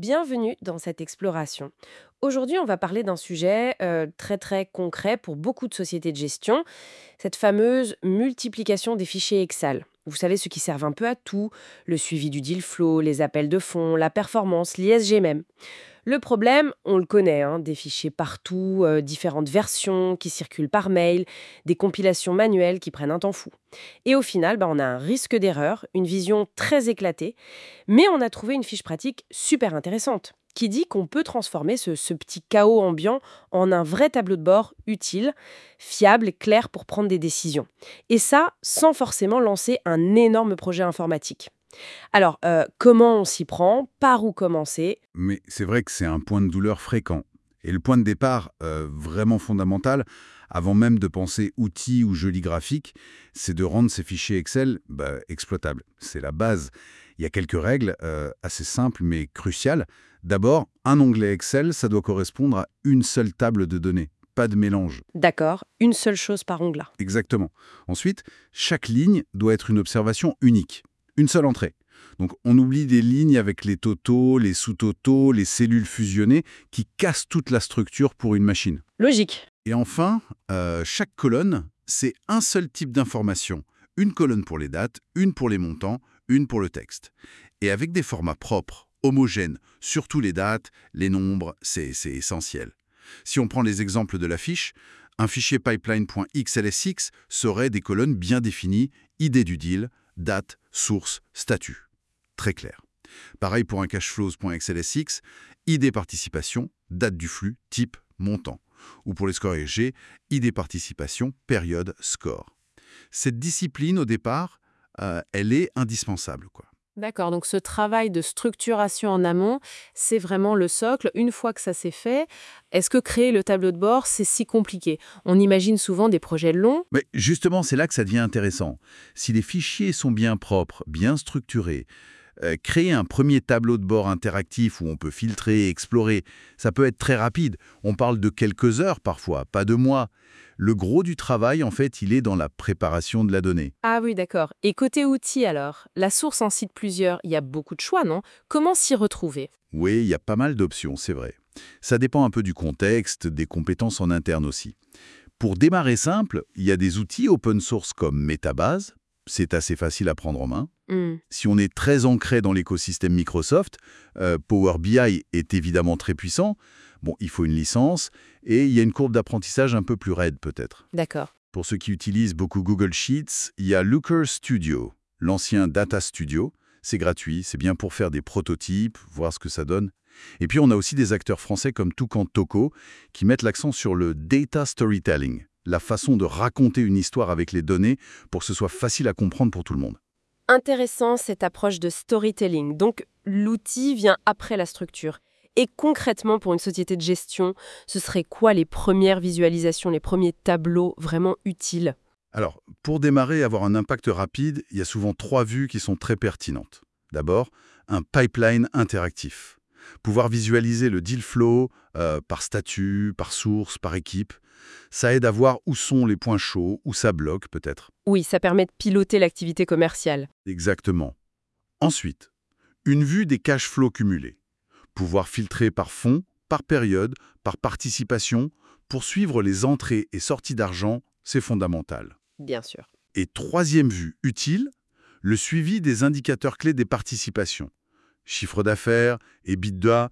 Bienvenue dans cette exploration. Aujourd'hui, on va parler d'un sujet très très concret pour beaucoup de sociétés de gestion, cette fameuse multiplication des fichiers Excel. Vous savez, ceux qui servent un peu à tout, le suivi du deal flow, les appels de fonds, la performance, l'ISG même. Le problème, on le connaît, hein, des fichiers partout, différentes versions qui circulent par mail, des compilations manuelles qui prennent un temps fou. Et au final, on a un risque d'erreur, une vision très éclatée, mais on a trouvé une fiche pratique super intéressante qui dit qu'on peut transformer ce petit chaos ambiant en un vrai tableau de bord utile, fiable, clair pour prendre des décisions. Et ça, sans forcément lancer un énorme projet informatique. Alors, comment on s'y prend? Par où commencer? Mais c'est vrai que c'est un point de douleur fréquent. Et le point de départ, vraiment fondamental, avant même de penser outils ou jolis graphiques, c'est de rendre ces fichiers Excel exploitables. C'est la base. Il y a quelques règles assez simples mais cruciales. D'abord, un onglet Excel, ça doit correspondre à une seule table de données. Pas de mélange. D'accord, une seule chose par onglet. Exactement. Ensuite, chaque ligne doit être une observation unique. Une seule entrée. Donc on oublie des lignes avec les totaux, les sous-totaux, les cellules fusionnées qui cassent toute la structure pour une machine. Logique. Et enfin, chaque colonne, c'est un seul type d'information. Une colonne pour les dates, une pour les montants, une pour le texte. Et avec des formats propres, homogènes, surtout les dates, les nombres, c'est essentiel. Si on prend les exemples de la fiche, un fichier pipeline.xlsx serait des colonnes bien définies, idée du deal, date, source, statut. Très clair. Pareil pour un cashflows.xlsx, ID participation, date du flux, type, montant. Ou pour les scores ESG, ID participation, période, score. Cette discipline, au départ, elle est indispensable, quoi. D'accord, donc ce travail de structuration en amont, c'est vraiment le socle. Une fois que ça s'est fait, est-ce que créer le tableau de bord, c'est si compliqué? On imagine souvent des projets longs. Mais justement, c'est là que ça devient intéressant. Si les fichiers sont bien propres, bien structurés, créer un premier tableau de bord interactif où on peut filtrer, explorer, ça peut être très rapide. On parle de quelques heures parfois, pas de mois. Le gros du travail, en fait, il est dans la préparation de la donnée. Ah oui, d'accord. Et côté outils alors, la source en cite plusieurs, il y a beaucoup de choix, non? Comment s'y retrouver? Oui, il y a pas mal d'options, c'est vrai. Ça dépend un peu du contexte, des compétences en interne aussi. Pour démarrer simple, il y a des outils open source comme Metabase. C'est assez facile à prendre en main. Hmm. Si on est très ancré dans l'écosystème Microsoft, Power BI est évidemment très puissant. Bon, il faut une licence et il y a une courbe d'apprentissage un peu plus raide peut-être. D'accord. Pour ceux qui utilisent beaucoup Google Sheets, il y a Looker Studio, l'ancien Data Studio. C'est gratuit, c'est bien pour faire des prototypes, voir ce que ça donne. Et puis on a aussi des acteurs français comme Toucan Toco qui mettent l'accent sur le data storytelling, la façon de raconter une histoire avec les données pour que ce soit facile à comprendre pour tout le monde. Intéressant cette approche de storytelling. Donc, l'outil vient après la structure. Et concrètement, pour une société de gestion, ce serait quoi les premières visualisations, les premiers tableaux vraiment utiles? Alors, pour démarrer et avoir un impact rapide, il y a souvent trois vues qui sont très pertinentes. D'abord, un pipeline interactif. Pouvoir visualiser le deal flow par statut, par source, par équipe, ça aide à voir où sont les points chauds, où ça bloque peut-être. Oui, ça permet de piloter l'activité commerciale. Exactement. Ensuite, une vue des cash flows cumulés. Pouvoir filtrer par fonds, par période, par participation, pour suivre les entrées et sorties d'argent, c'est fondamental. Bien sûr. Et troisième vue utile, le suivi des indicateurs clés des participations. Chiffre d'affaires, EBITDA,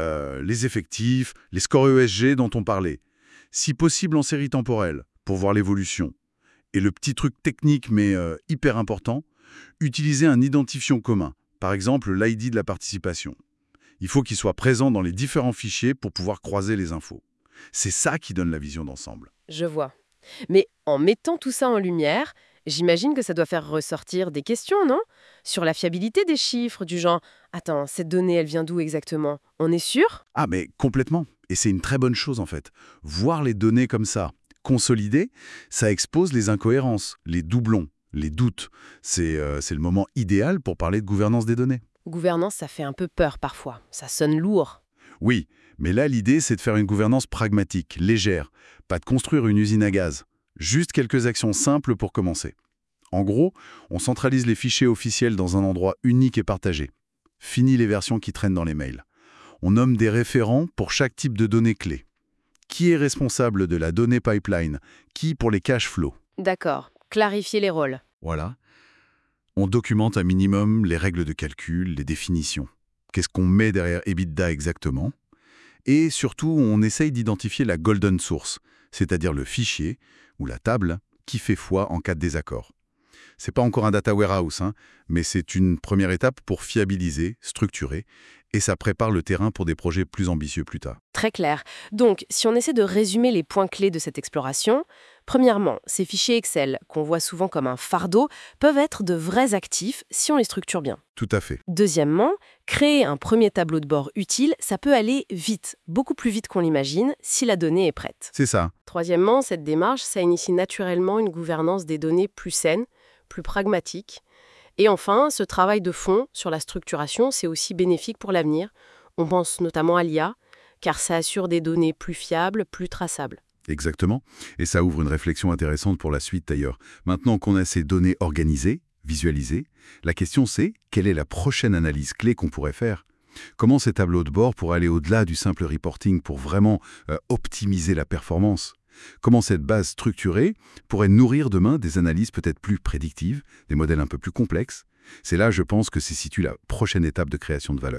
les effectifs, les scores ESG dont on parlait. Si possible en série temporelle, pour voir l'évolution. Et le petit truc technique mais hyper important, utiliser un identifiant commun, par exemple l'ID de la participation. Il faut qu'il soit présent dans les différents fichiers pour pouvoir croiser les infos. C'est ça qui donne la vision d'ensemble. Je vois. Mais en mettant tout ça en lumière, j'imagine que ça doit faire ressortir des questions, non? Sur la fiabilité des chiffres, du genre «Attends, cette donnée, elle vient d'où exactement? On est sûr?» Ah mais complètement. Et c'est une très bonne chose en fait. Voir les données comme ça, consolidées, ça expose les incohérences, les doublons, les doutes. C'est le moment idéal pour parler de gouvernance des données. Gouvernance, ça fait un peu peur parfois. Ça sonne lourd. Oui, mais là l'idée c'est de faire une gouvernance pragmatique, légère, pas de construire une usine à gaz. Juste quelques actions simples pour commencer. En gros, on centralise les fichiers officiels dans un endroit unique et partagé. Fini les versions qui traînent dans les mails. On nomme des référents pour chaque type de données clés. Qui est responsable de la donnée pipeline? Qui pour les cash flows? D'accord. Clarifier les rôles. Voilà. On documente un minimum les règles de calcul, les définitions. Qu'est-ce qu'on met derrière EBITDA exactement? Et surtout, on essaye d'identifier la golden source, c'est-à-dire le fichier ou la table qui fait foi en cas de désaccord. C'est pas encore un data warehouse, mais c'est une première étape pour fiabiliser, structurer, et ça prépare le terrain pour des projets plus ambitieux plus tard. Très clair. Donc, si on essaie de résumer les points clés de cette exploration, premièrement, ces fichiers Excel, qu'on voit souvent comme un fardeau, peuvent être de vrais actifs si on les structure bien. Tout à fait. Deuxièmement, créer un premier tableau de bord utile, ça peut aller vite, beaucoup plus vite qu'on l'imagine, si la donnée est prête. C'est ça. Troisièmement, cette démarche, ça initie naturellement une gouvernance des données plus saine, plus pragmatique. Et enfin, ce travail de fond sur la structuration, c'est aussi bénéfique pour l'avenir. On pense notamment à l'IA, car ça assure des données plus fiables, plus traçables. Exactement. Et ça ouvre une réflexion intéressante pour la suite d'ailleurs. Maintenant qu'on a ces données organisées, visualisées, la question c'est quelle est la prochaine analyse clé qu'on pourrait faire? Comment ces tableaux de bord pourraient aller au-delà du simple reporting pour vraiment optimiser la performance? Comment cette base structurée pourrait nourrir demain des analyses peut-être plus prédictives, des modèles un peu plus complexes? C'est là, je pense, que se situe la prochaine étape de création de valeur.